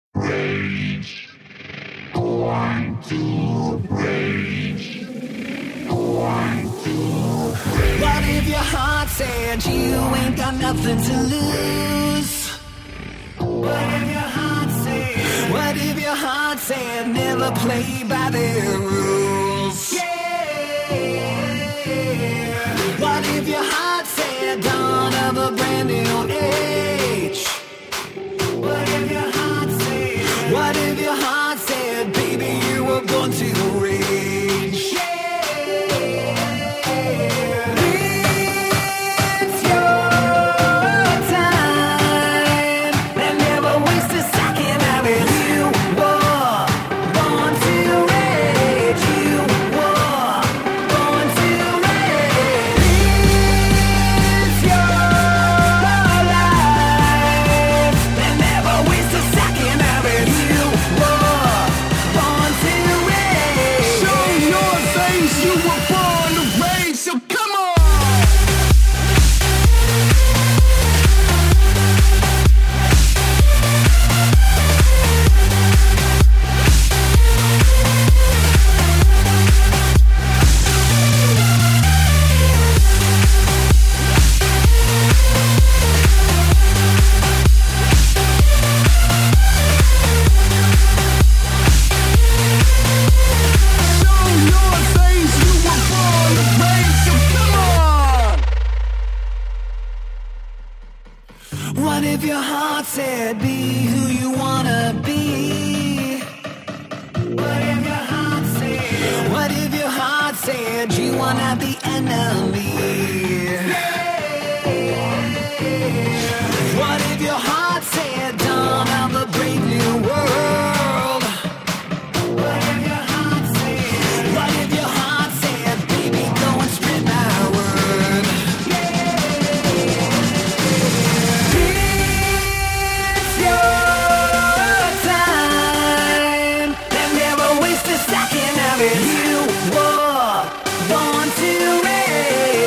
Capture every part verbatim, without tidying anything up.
Rage. Going to rage. Going to rage. What if your heart said you ain't got nothing to lose? What if your heart said? What if your heart said never play by their rules? Yeah. What if your heart said dawn of a brand new age? What if your heart said? What if your heart said, baby, you were born to rage? Yeah. It's your time, and never waste a second of it. You were born to rage. You were born to rage. It's your life, and never waste a second of it. You were born to rage. Show your face, you were born to rage, so come on! Show your face, you were born to rage, so come on! What if your heart said be who you wanna be? What if your heart said? What if your heart said you wanna be enemy? What if your heart said dawn of a brave new world? What if your heart said? What if your heart said, baby, go and spread my word? It's your time, and never waste a second of it. You were born to rage.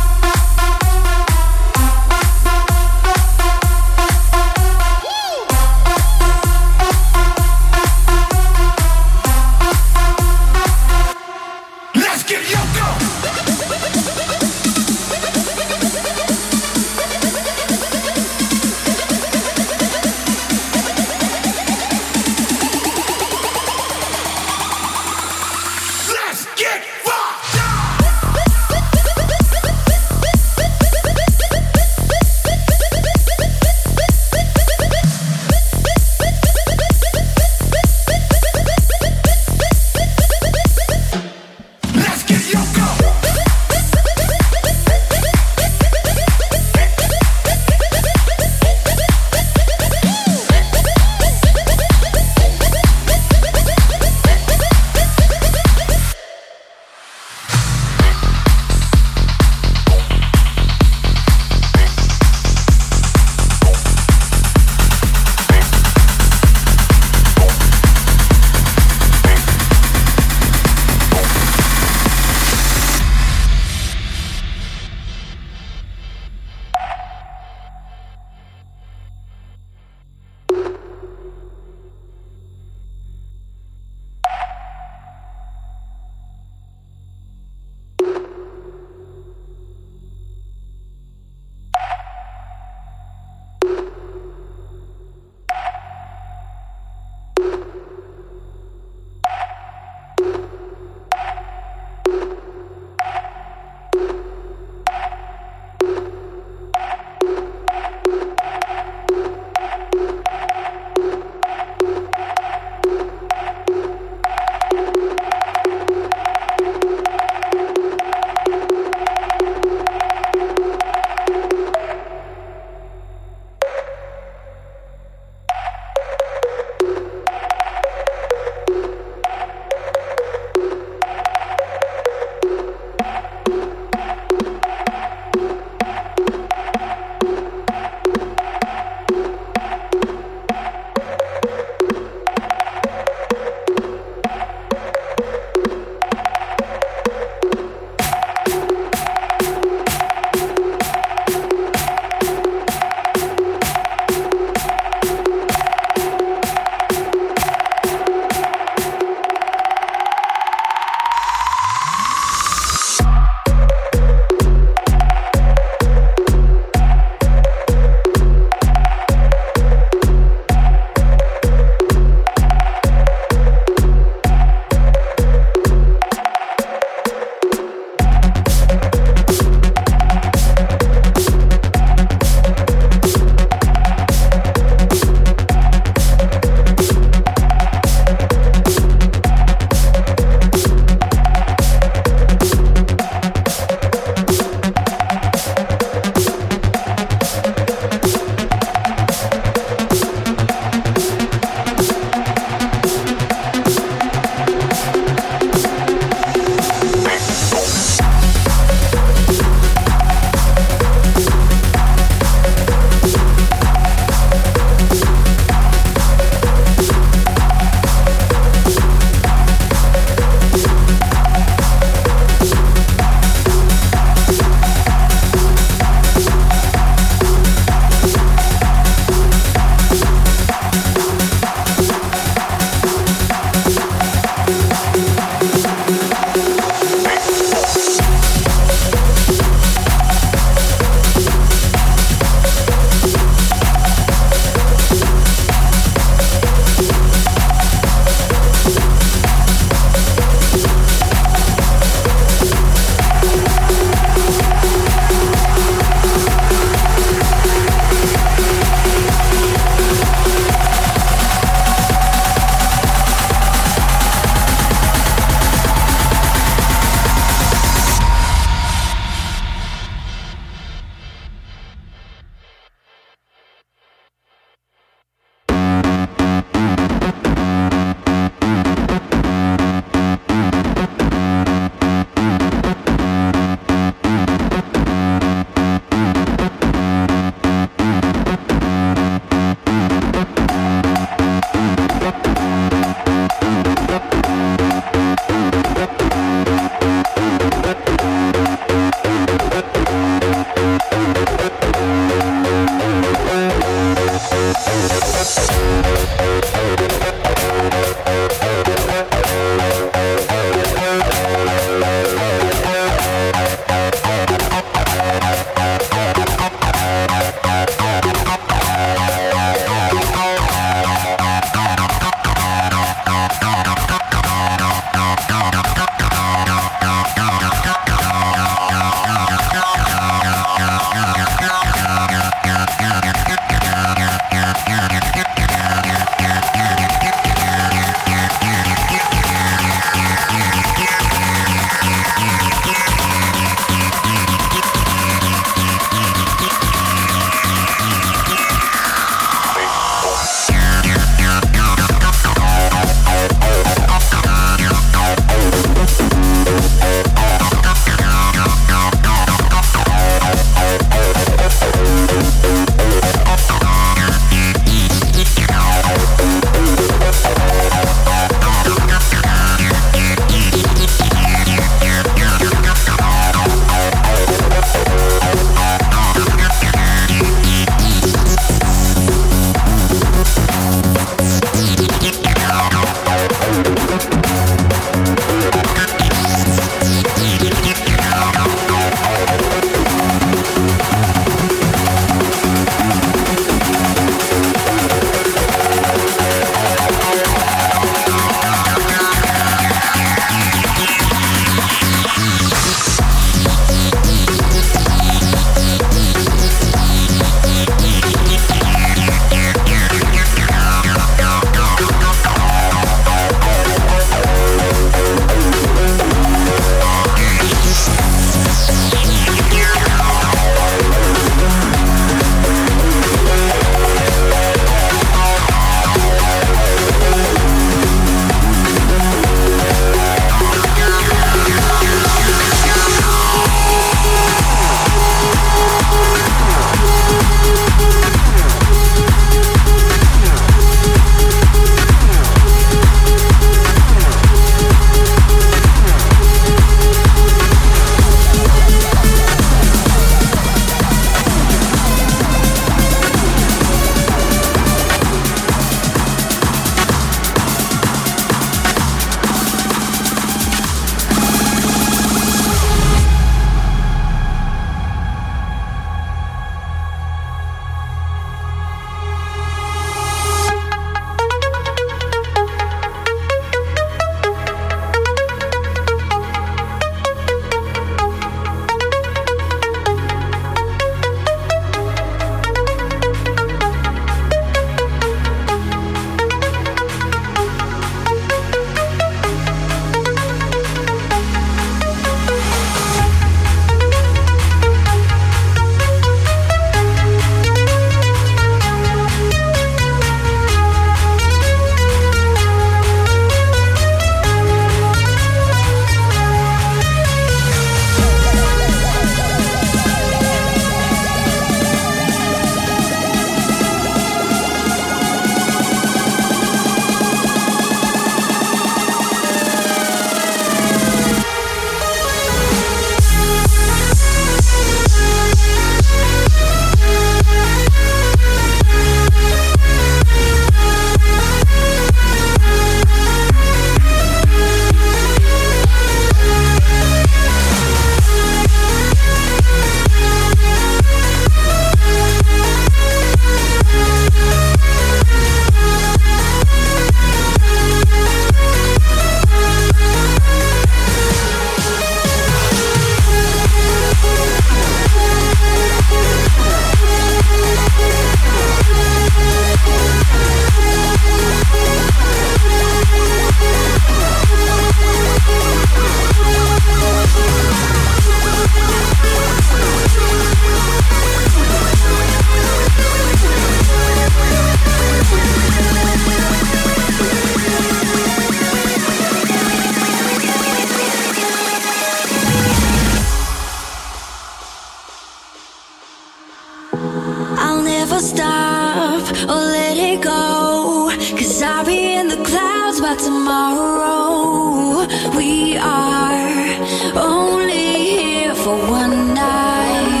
never stop or let it go. Cause I'll be in the clouds by tomorrow. We are only here for one night.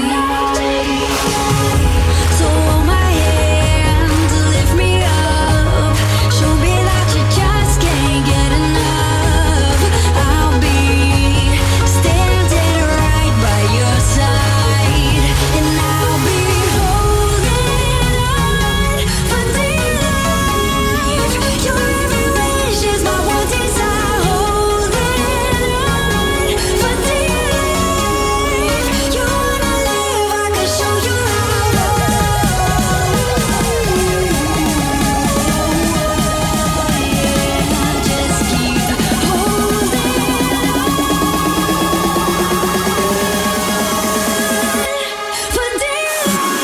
So hold my hand, lift me up, show me that you just can't get enough. I'll be standing right by your side, and I'll be holding on for dear life. Your every wish is my one desire. Holding on for dear life. You wanna live, I can show you how. Yeah, just keep holding on for dear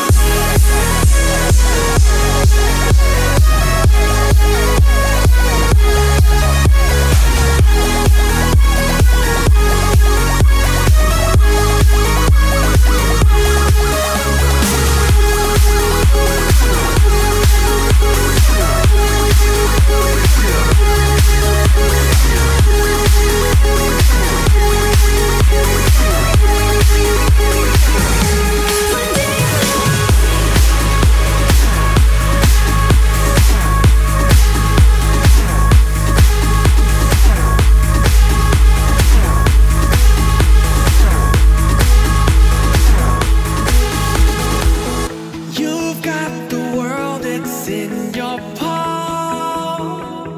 You've got the world, it's in your palm.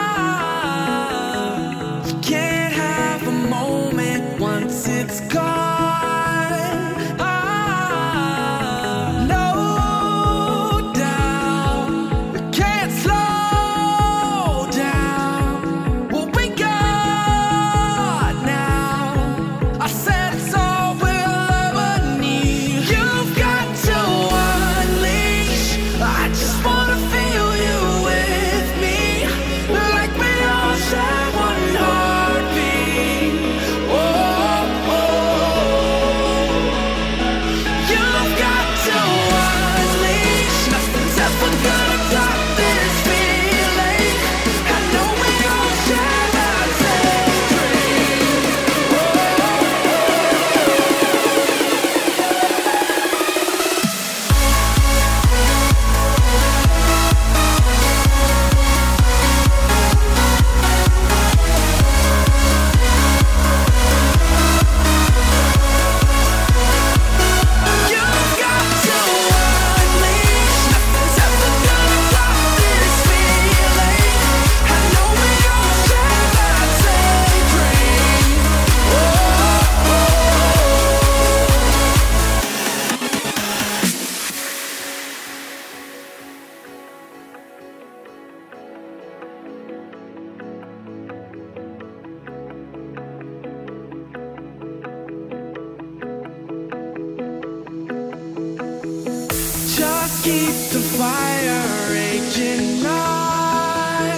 Ah, you can't have a moment once it's gone. Ah, no doubt, we can't slow down. What we got now, I said it's all we'll ever need. You've got to unleash. I just wanna feel you with me, like we all share one heartbeat. Oh, oh. You've got to unleash. Nothing's ever gonna stop this feeling. I know we all share that same dream. You've got to unleash. Nothing's ever gonna stop this feeling. I know we all share that same dream. Oh, oh. Just keep the fire raging on.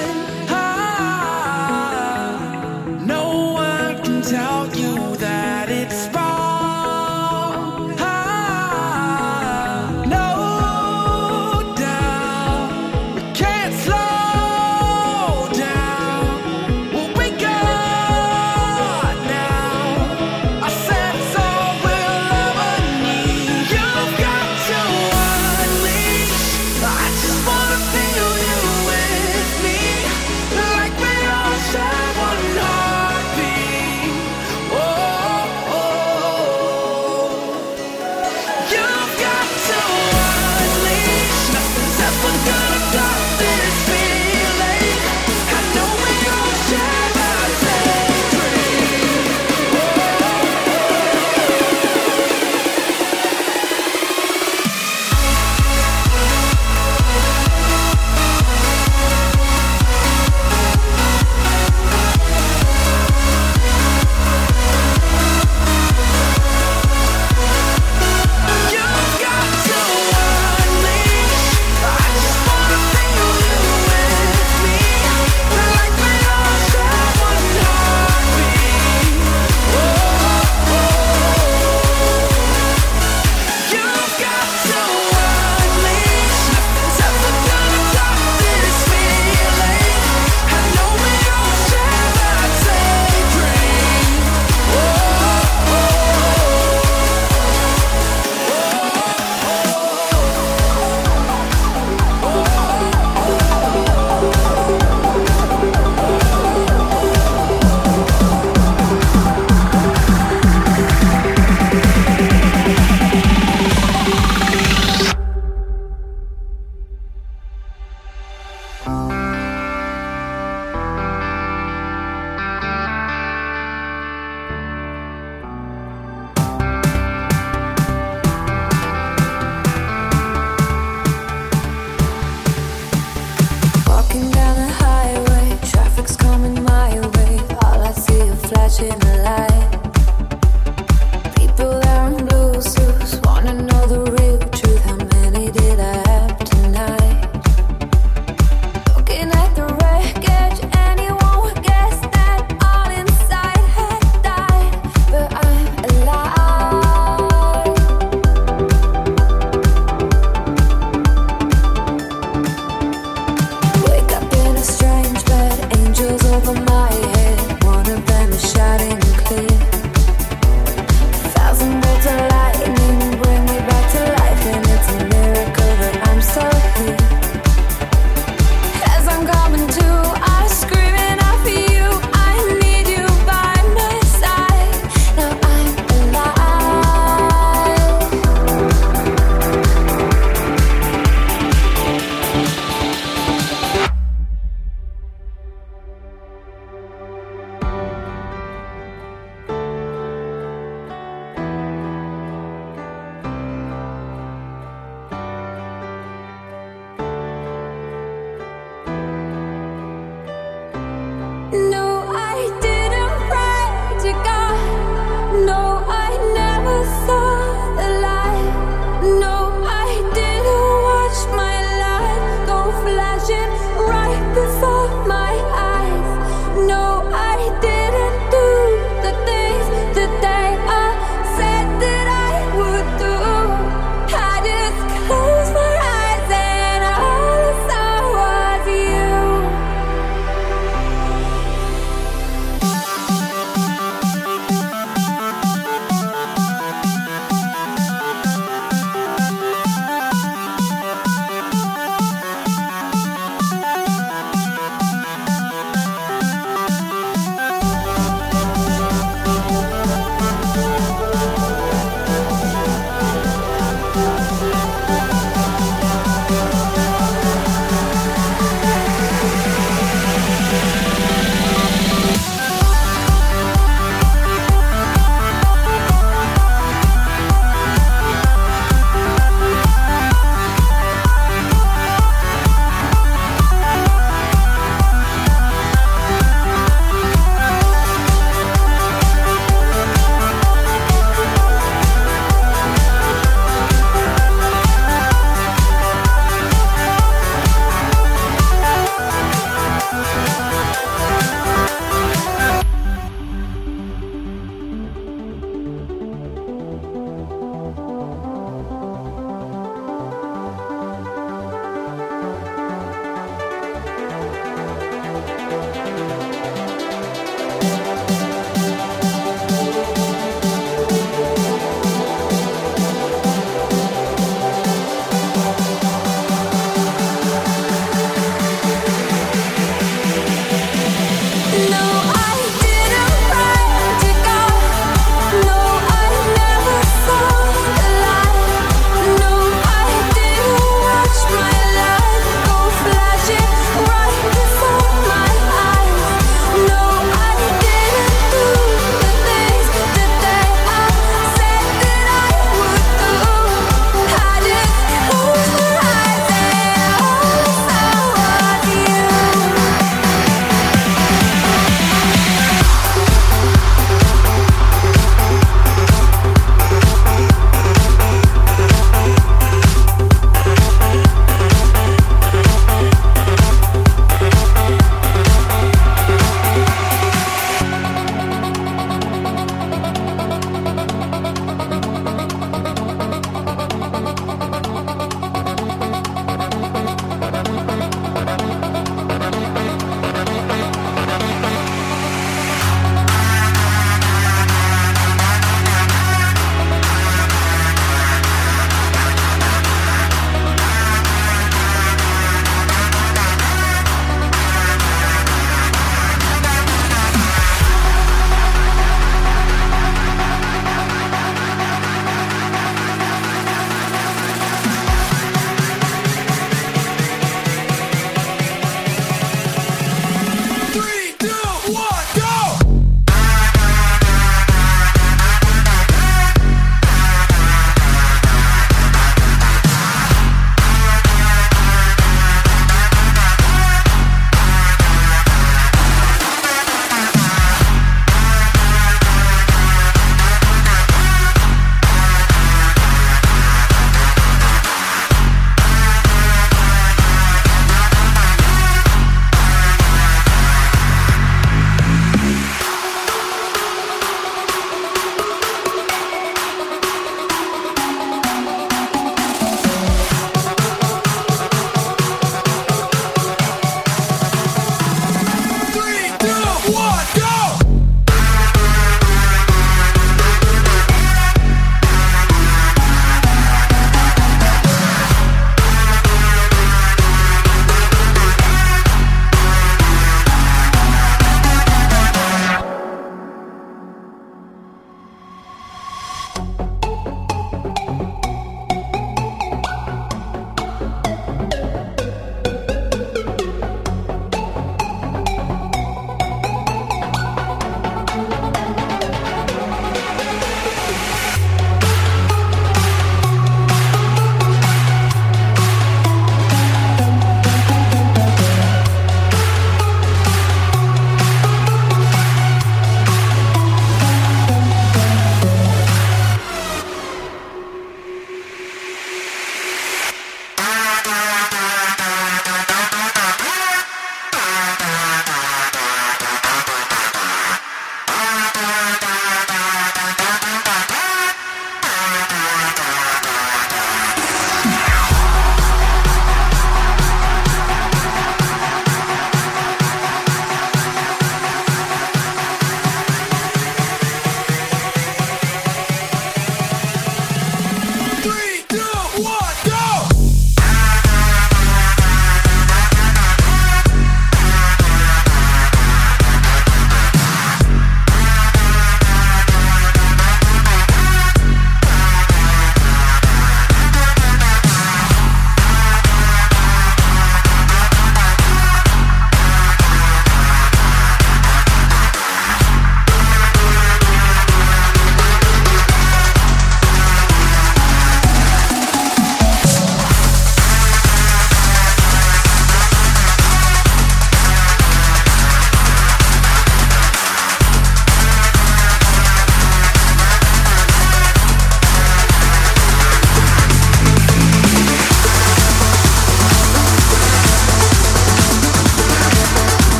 Ah, no one can tell you that it's wrong. Ah, no doubt, we can't slow down. What we got now, I said it's all we'll ever need. You've got to unleash. I just wanna feel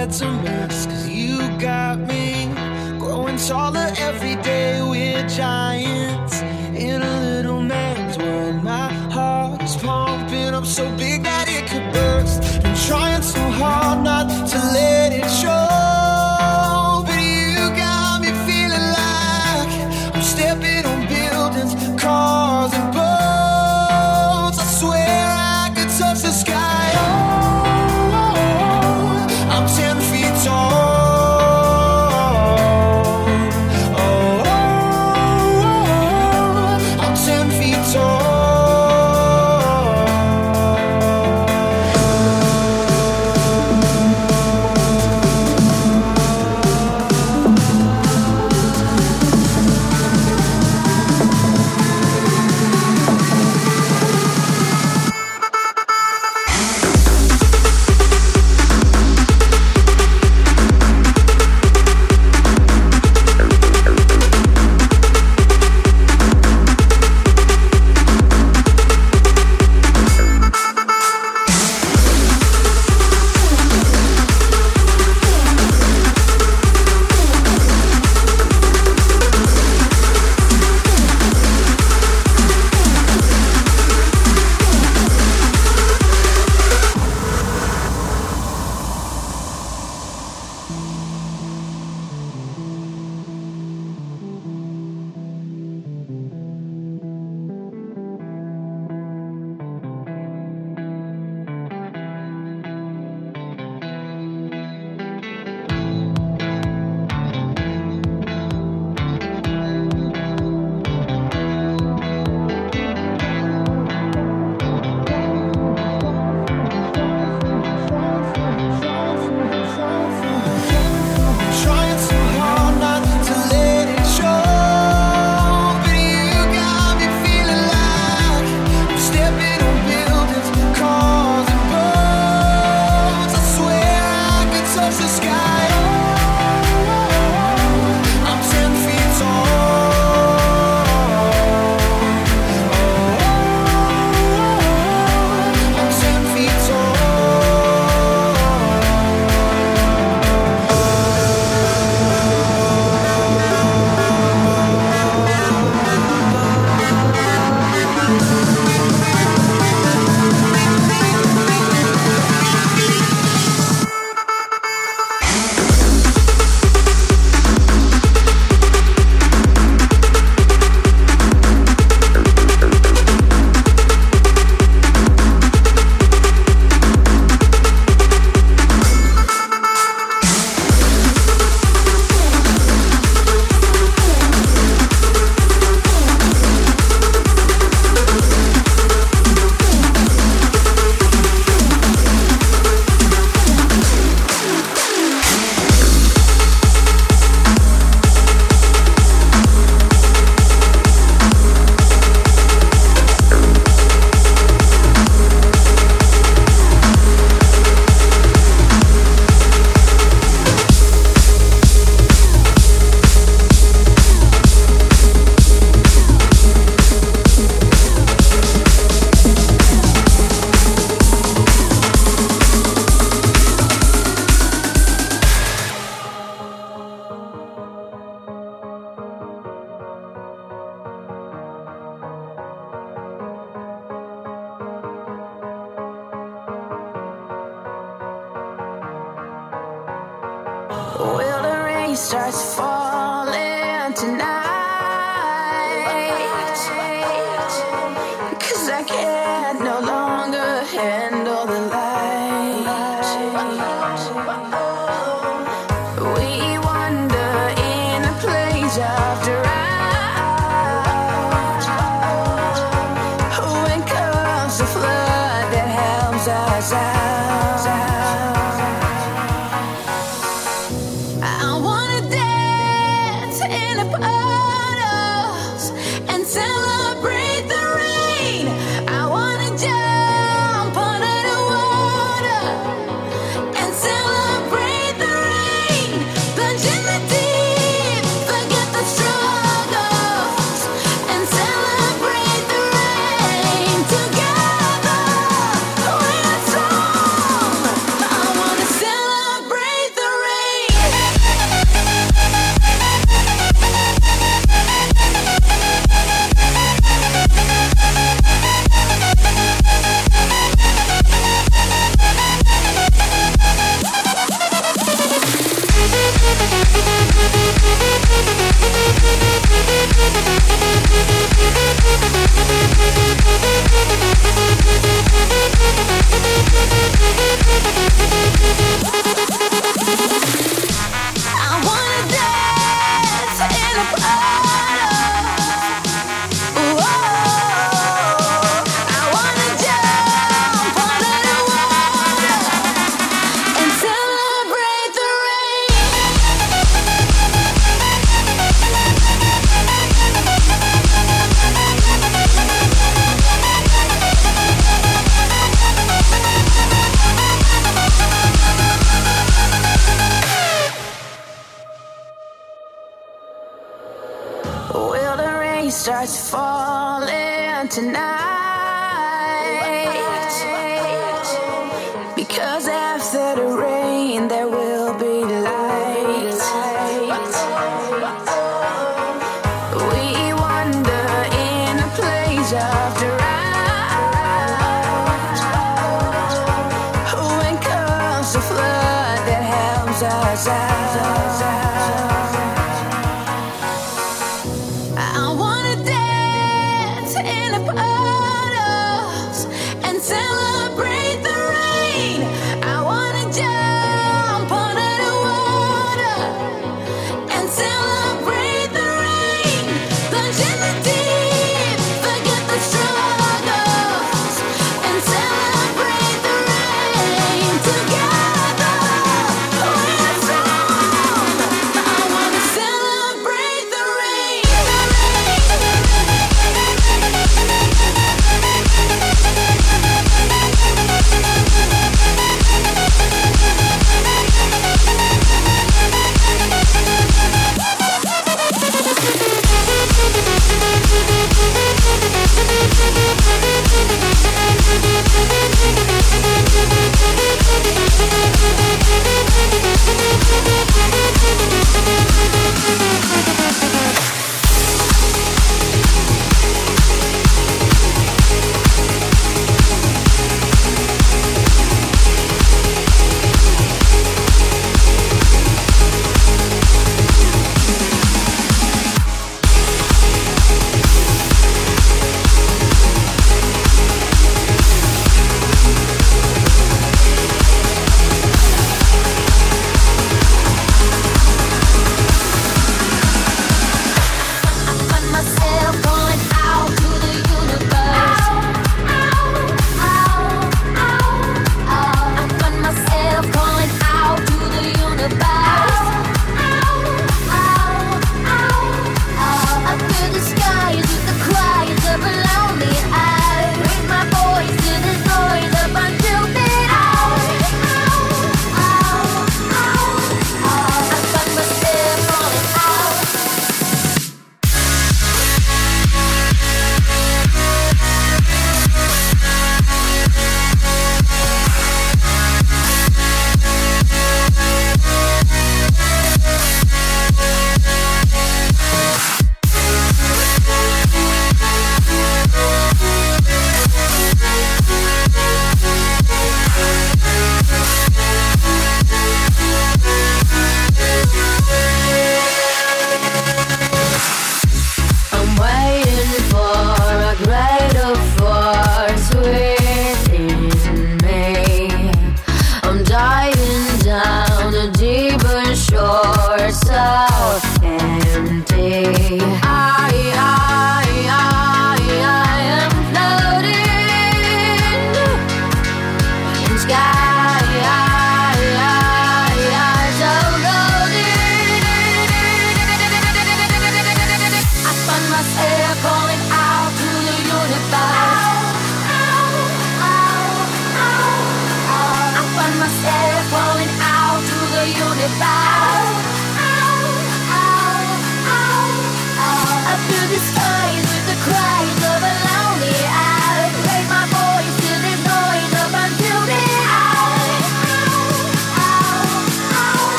head's a mess, cause you got me growing taller every day. We're giants in a little man's world. My heart is pumping up so big that it could burst. I'm trying so hard not to let it show, but you got me feeling like I'm stepping on buildings, cars and boats. I swear I could touch the sky. Oh, I'm ten feet tall. Oh, I'm ten feet tall. Will the rain starts falling tonight? 'Cause I can no longer handle the light. We wander in a place after drought. When comes the flood that helps us out. I wanna dance. Will the rain starts falling tonight? Because after the rain there will be light. We wander in a place of drought. When comes the flood that helps us out. I wanna dance in the puddles and celebrate the rain. I wanna just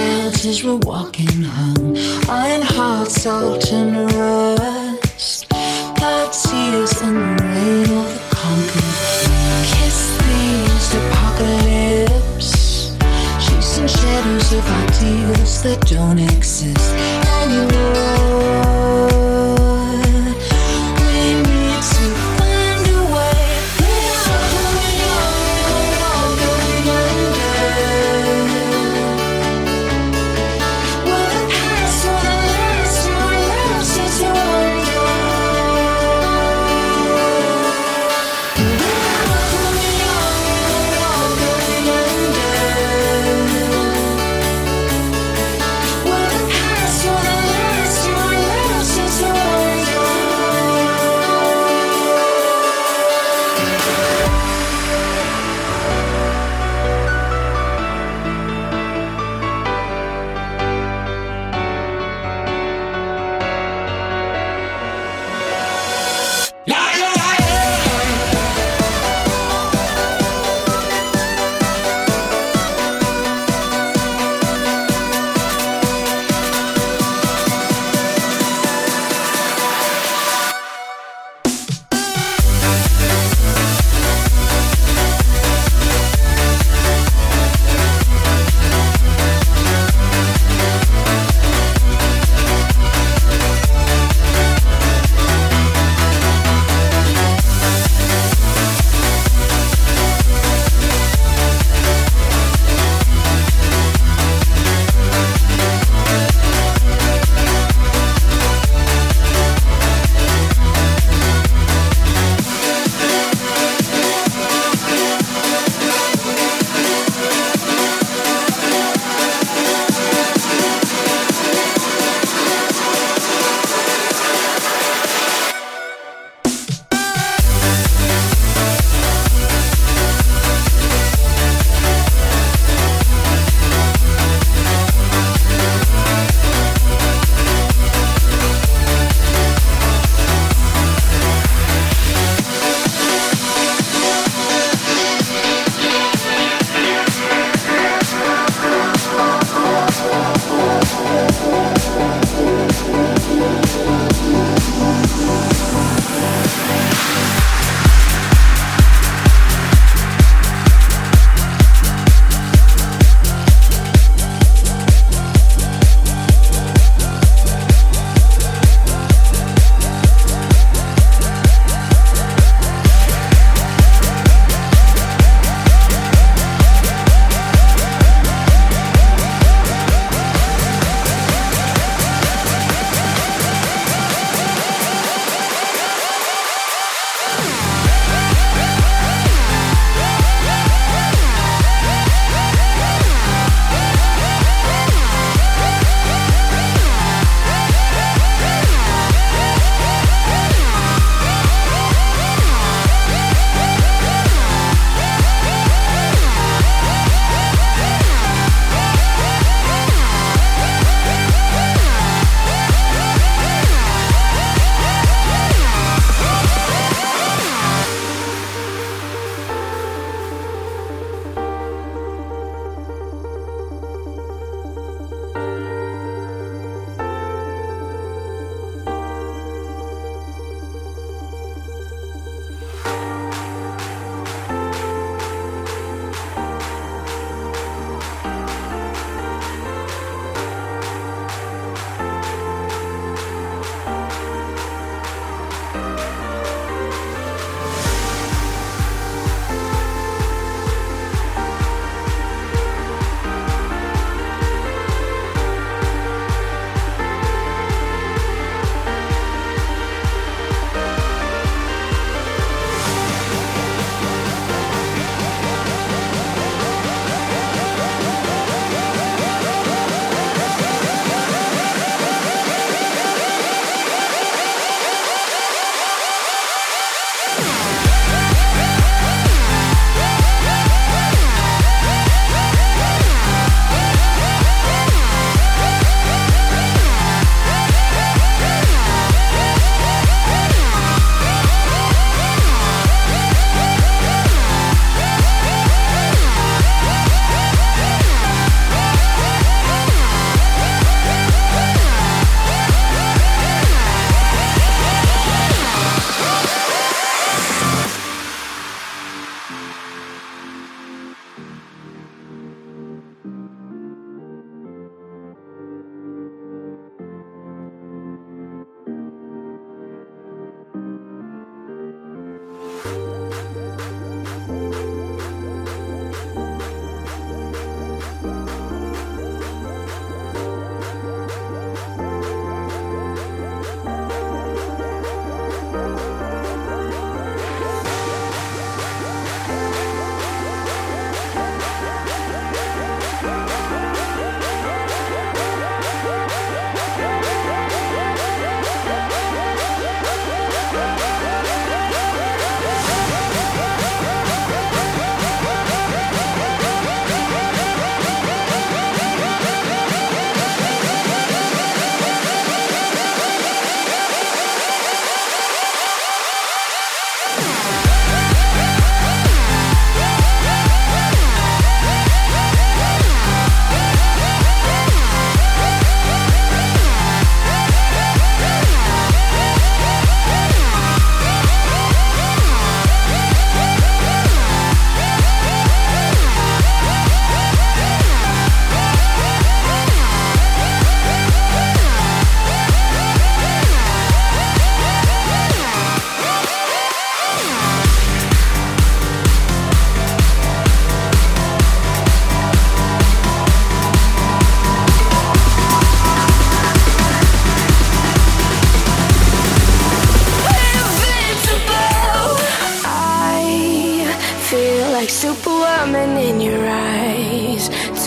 clouds as we're walking home. Iron hearts all turn to rust. Blood tears in the rain of the concrete. Kiss these apocalypse. Chasing shadows of ideals that don't exist anymore. We need to find a way. We're all going under, we're all going under. Will the past, will the last, my love seems to wonder. We're all going under, we're all going under. Will the past, will the last, my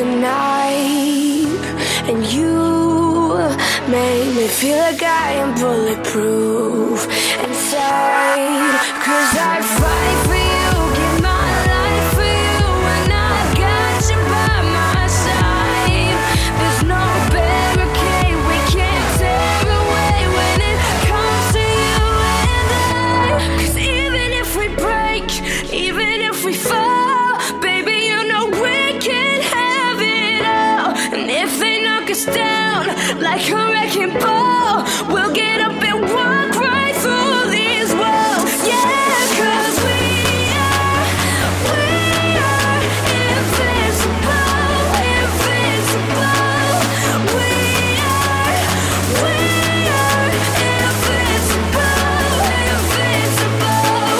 night, and you make me feel like I am bulletproof inside. Cause I fight for you, give my life for you, and I got you by my side. There's no barricade we can't tear away when it comes to you and I. Cause even if we break, even if we fall, baby, you know we can have it all. And if they knock us down like a wrecking ball, we'll get up and walk right through these walls. Yeah, cause we are, we are invincible, invincible. We are, we are invincible, invincible.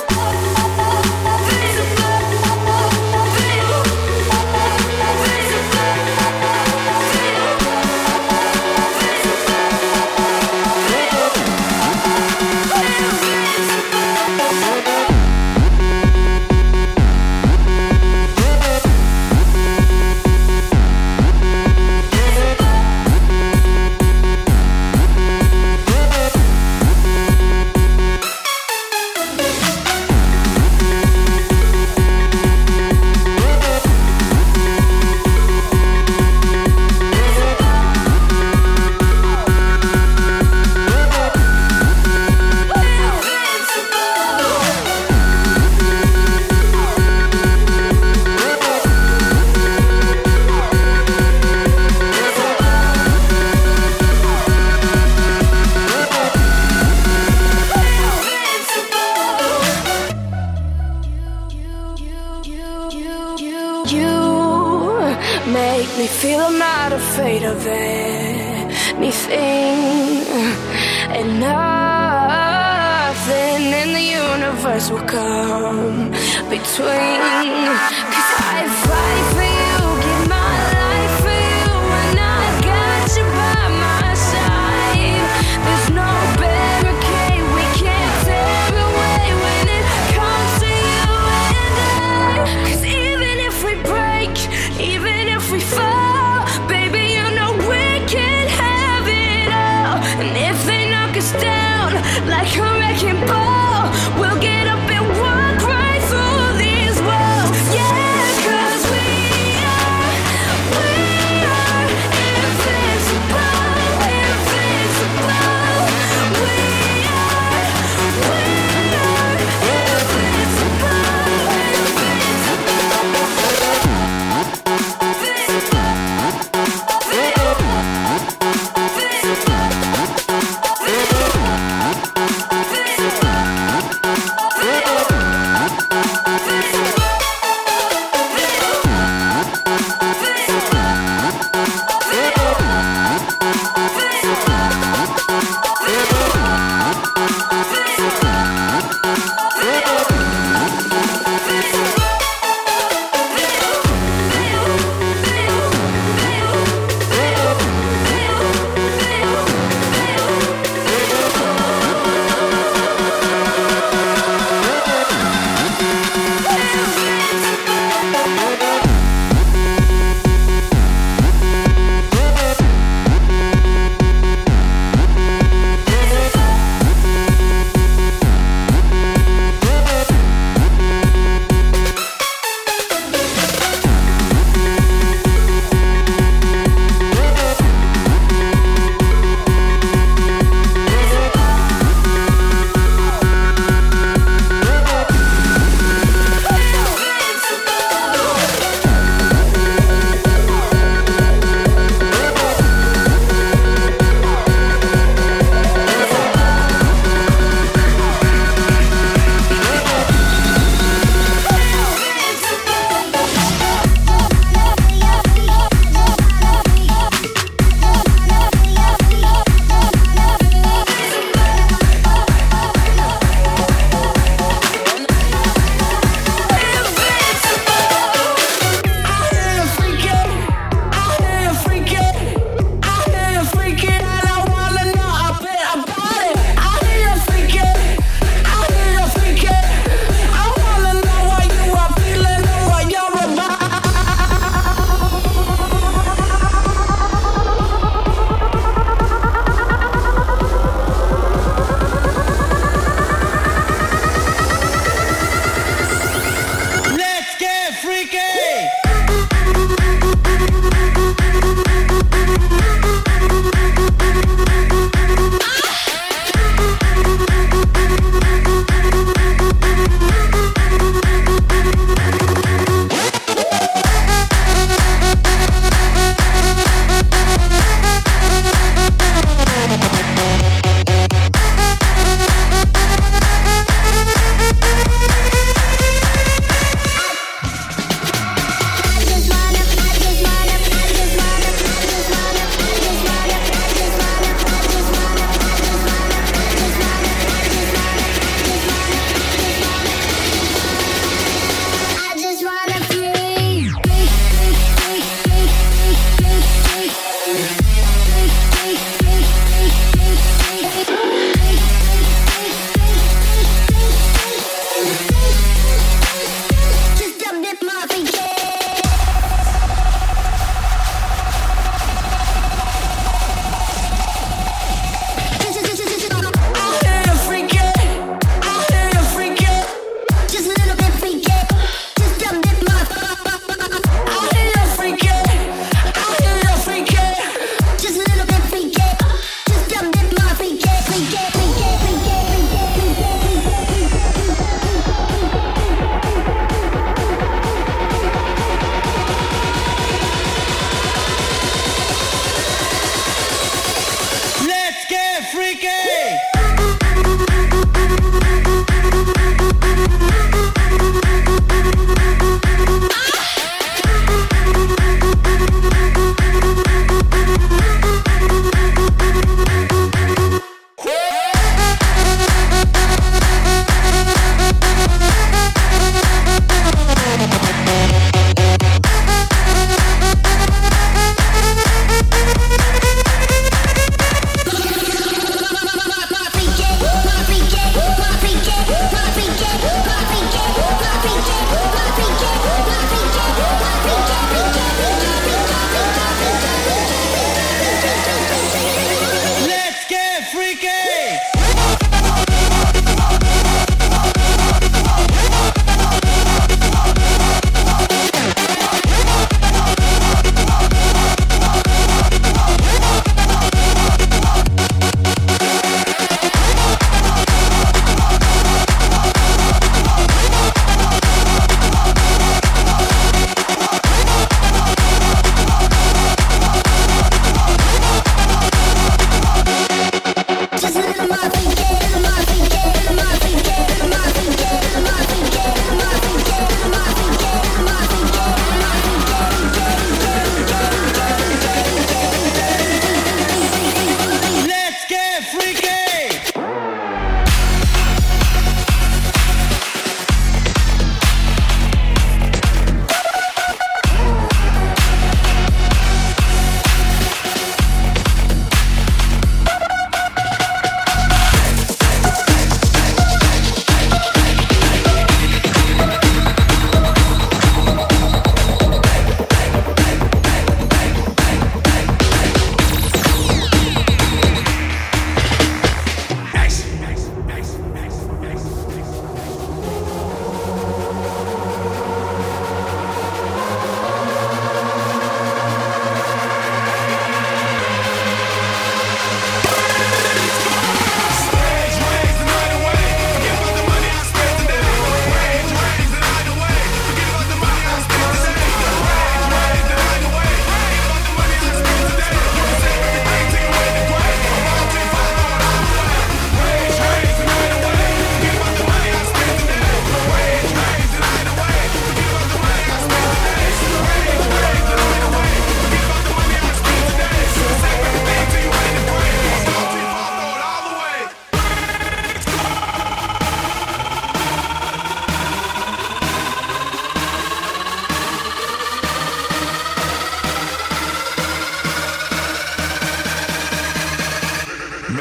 Make me feel I'm not afraid of anything, and nothing in the universe will come between. Cause I fight for you, give my life for you, and I got you by my side. There's no barricade we can't tear away when it comes to you and I. Cause even if we break, even if we fall, baby, you know we can have it all. And if they knock us down like a wrecking ball, we'll get up and walk right through these walls. Yeah, cause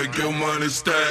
Make your money stack.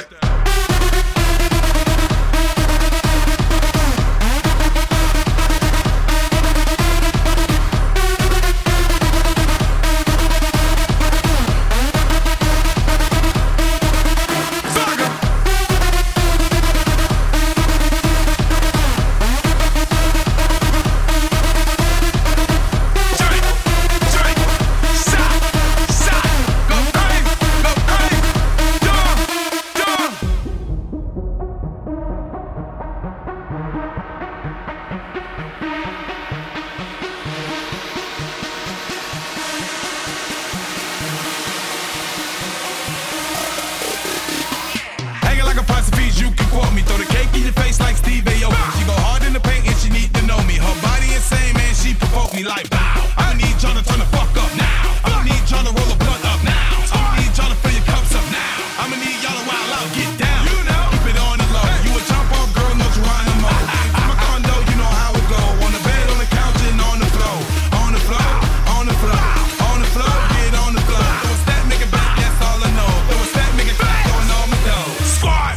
You can quote me, throw the cake in your face like Steve Aoki. She go hard in the paint and she need to know me. Her body insane, man, she provoke me like bow. I'ma need y'all to turn the fuck up now. I'ma need y'all to roll a blunt up now. I'ma need y'all to fill your cups up now. I'ma need y'all to wild out, get down. You know, keep it on the low. You a jump off girl, no Geronimo. I'm a condo, you know how it go. On the bed, on the couch, and on the floor. On the floor, on the floor, on the floor, get on the floor. Throw a stack, make it back, that's all I know. Throw a stack, make it back, throwing all my dough. Squad!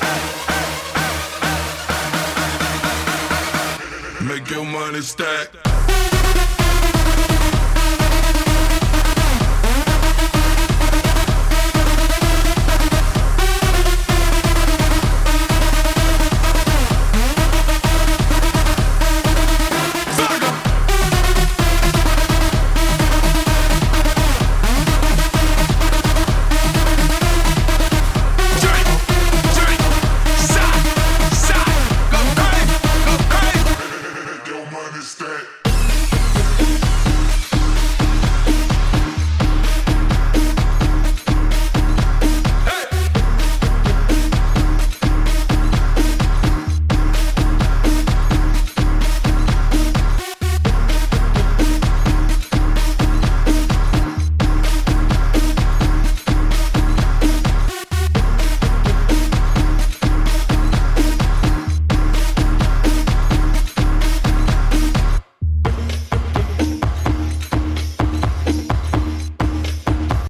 Make your money stack.